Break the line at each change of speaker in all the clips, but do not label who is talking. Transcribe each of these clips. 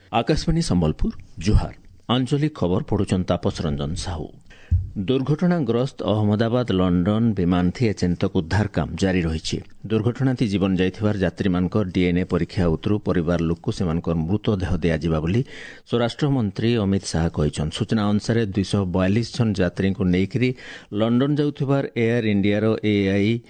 आकाशवाणी संबलपुर जुहार आंचलिक खबर पढ़ुचन तापस रंजन साहू। दुर्घटनाग्रस्त अहमदाबाद लंडन विमान थी एचेंतक उद्धार काम जारी रही। दुर्घटना थी जीवन जाइथिबार यात्री मानकर डीएनए परीक्षा उतरु परिवार लोक को सेमानकर मृतदेह दियाजिबा बोली स्वराष्ट्र मंत्री अमित शाह कहिछन। सूचना अनुसार 242 जन यात्री को नेकरी लंडन जाउथिबार एयर इंडिया रो एआई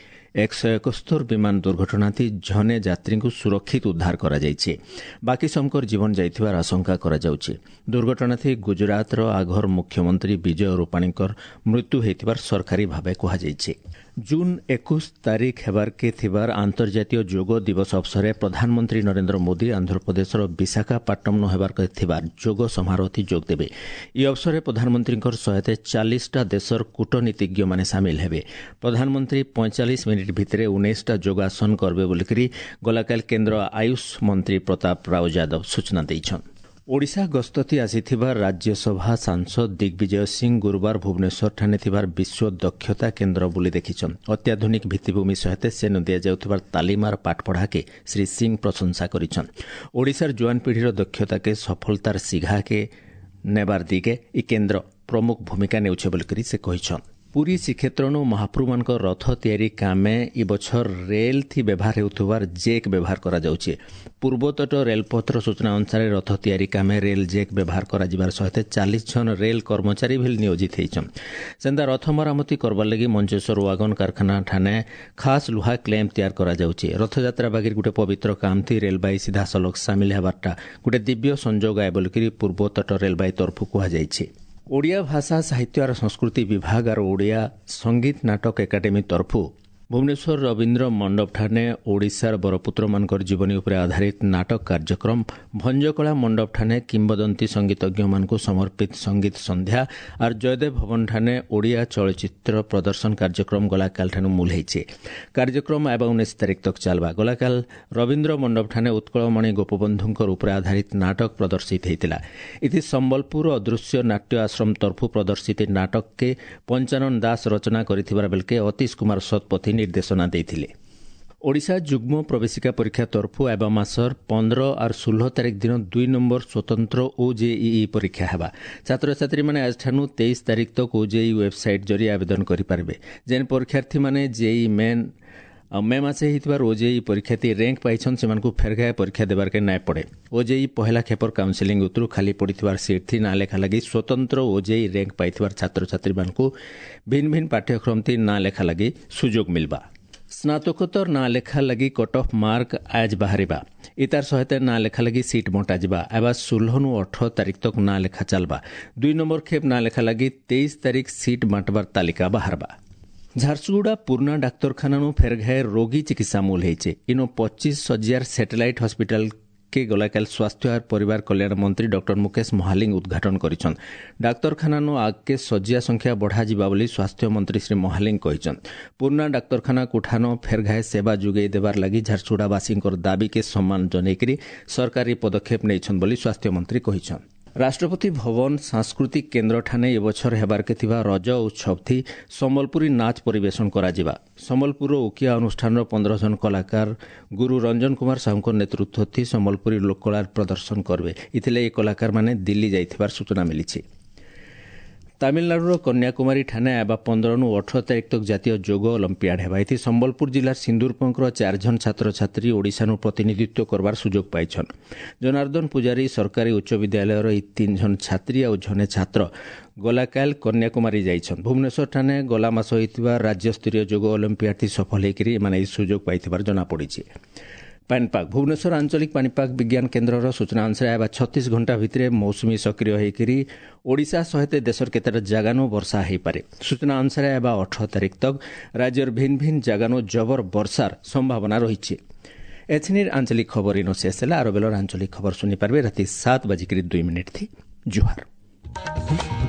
171 विमान दुर्घटना थी जने यात्री को सुरक्षित उद्धार करा जाइछे। बाकी समकर जीवन जाइथिबार आशंका करा जाउछे। दुर्घटना थी गुजरात रो आघर मुख्यमंत्री विजय रूपाणीकर मृत्यु हेतिबार सरकारी भावे कहा जाइछे। जून 21 तारीख हेबार के थिबार अंतर्जातीय योग दिवस अवसर प्रधानमंत्री नरेंद्र मोदी आंध्रप्रदेश विशाखापट्टनम हेबार के थिबार योग समारोह जोग देबे। ई अवसर प्रधानमंत्री सहित 40टा देशर कूटनीतिज्ञ माने शामिल हेबे। प्रधानमंत्री 45 मिनिट भितरे 19टा योगासन करबे बोलिकरी गलाकाल केंद्र आयुष मंत्री प्रताप राव यादव सूचना दैछन। ओडिशा गस्तथी आसीथिबार राज्यसभा सांसद दिग्विजय सिंह गुरुवार भुवनेश्वर ठाणे थिबार विश्व दक्षता केन्द्र बुली देखिछन। अत्याधुनिक भित्तिभूमि सहित सेनु दिया जाउथिबार तालिमार पाठपढ़ा के श्री सिंह प्रशंसा करिछन। ओडिशार जुआन पीढ़ीर दक्षता के सफलतार सिघा के नेबार दिगे ई केन्द्र प्रमुख भूमिका नेउछे बोलिकरी से कहिछन। पुरी श्रीक्षेत्रनु महाप्रभुमान रथ तैयारी कामे ई बछर रेल थी व्यवहार हेउथुबार जेक व्यवहार करा जाउछे। पूर्वतट रेलपथर सूचना अनुसार रथ तैयारी कामे रेल जेक व्यवहार करा जिबार सहित 40 जन रेल कर्मचारी भी नियोजित हेइछन। सेंदा रथ मरामती करबार लगी मंचेश्वर वागन कारखाना ठाणे खास लुहा क्लेम तैयार करा जाउछे। रथयात्रा बागिर गुटे पवित्र काम थी रेलबाई सीधा सलग सामिल हेबारटा गुटे दिव्य संजोग आए बोलिकरी पूर्वतट रेलबाई तरफु कहा जाइछे। ओडिया भाषा साहित्य और संस्कृति विभाग और ओडिया संगीत नाटक एकाडेमी तरफु भुवनेश्वर रवीन्द्र मंडप ठाणे ओडिशार बरपुत्र मानकर जीवनी उपरे आधारित नाटक कार्यक्रम भंजकला मंडप ठाणे किंबदंती संगीतज्ञ मानकु समर्पित संगीत संध्या और जयदेव भवन ठाणे ओडिया चलचित्र प्रदर्शन कार्यक्रम गलाकाल ठाणु मूलैछे। कार्यक्रम एवं 19 तारीख तक चलबा। गलाकाल रवीन्द्र मंडप ठाणे उत्कलमणि गोपबंधुंकर उपरे आधारित नाटक प्रदर्शित हेतिला। इति संबलपुर अदृश्य नाट्य आश्रम तरफु प्रदर्शित नाटक के पंचानन दास रचना करिथिबार बेलके अतीश कुमार सतपथी निर्देशना देथिले। ओडिशा जुग्म प्रवेशिका परीक्षा तरफु एवं मासर 15 और 16 तारीख दिन 2 नंबर स्वतंत्र ओजेईई परीक्षा हेबा। छात्र छात्री माने आज ठानु 23 तारीख तक ओजेई वेबसाइट जरी आवेदन करि पारबे। जेन परीक्षार्थी माने जेई मेन मे मासे हितबार ओजेई परीक्षार्थी रैंक पाइछन सेमानकु फेरघाय परीक्षा देबार के नाय पड़े। ओजेई पहला खेपर काउंसिलिंग उतरु खाली पड़िथिबार सीट थी ना लेखा लगी स्वतंत्र ओजेई रैंक पाइथिबार छात्र छात्री मानकु भिन्न भिन्न पाठ्यक्रम थी ना लेखा लगी सुजोग मिलबा। स्नातकोत्तर ना लेखा लगी कट ऑफ मार्क आज बाहरिबा। इतार सहित ना लेखा लगी सीट बंटा जिबा। एबा 16 नु 18 तारीख तक ना लेखा चलबा। 2 नंबर खेप ना लेखा लगी 23 तारीख सीट बांटबार तालिका बाहरबा। झारसुगुड़ा पूर्णा डाक्तरखाना फेरघाय रोगी चिकित्सा मूल होइछे। इनो 25 सज्जार सैटेलाइट हॉस्पिटल के गलाकाल स्वास्थ्य और परिवार कल्याण मंत्री डॉक्टर मुकेश महालिंग उद्घाटन करिछन। डाक्तरखाना आगे सज्जा संख्या बढ़ा जिबा बोली स्वास्थ्य मंत्री श्री महालिंग कहिछन। पूर्णा डाक्तरखाना कुठानो फेरघाय सेवा जुगै देबार लगी झारसुगुड़ावासींकर दाबी के सम्मान जनेकरी सरकारी पदक्षेप नेइछन बोली स्वास्थ्य मंत्री कहिछन। राष्ट्रपति भवन सांस्कृतिक केन्द्र ठाणे ए बछर हेबार के थिबा रज उत्सव थी संबलपुरी नाच परिवेशन करा जिबा। संबलपुर उकिया अनुष्ठान 15 जन कलाकार गुरु रंजन कुमार साहू नेतृत्व थी संबलपुरी लोककला प्रदर्शन करबे। इथिले ए कलाकार माने दिल्ली जाइथिबार सूचना मिलिछि। तामिलनाडुर कन्याकुमारी ठाणे एबा 15 नु 18 तारीख तक जातीय योग ओलंपियाड हेबा। इति संबलपुर जिल्लार सिंदूरपंकर 4 जन छात्र छात्री ओडिशानु प्रतिनिधित्व करबार सुजोग पाइछन। जनार्दन पुजारी सरकारी उच्च विद्यालयर 3 जन छात्री और जने छात्र गलाकाल कन्याकुमारी जाइछन। भुवनेश्वर ठाणे गला मास होइतिबा राज्य स्तरीय योग ओलंपियाड सफल हेकरी माने सुजोग पाइथिबार जना पड़िछि। पानीपाग भुवनेश्वर आंचलिक पानीपाग विज्ञान केन्द्र सूचना अनुसार एबा 36 घंटा भितरे मौसुमी सक्रिय होइकरी ओडिशा सहित देशर केतेटा जगानो वर्षा हो पारे। सूचना अनुसार एबा 18 तारीख तक राज्यर भिन्न भिन्न जगानो जबर वर्षार संभावना रही। एथनिर आंचलिक खबर इनो शेष है। आरो बेलर आंचलिक खबर सुनी पारबे राति 7:02 थी। जुहार।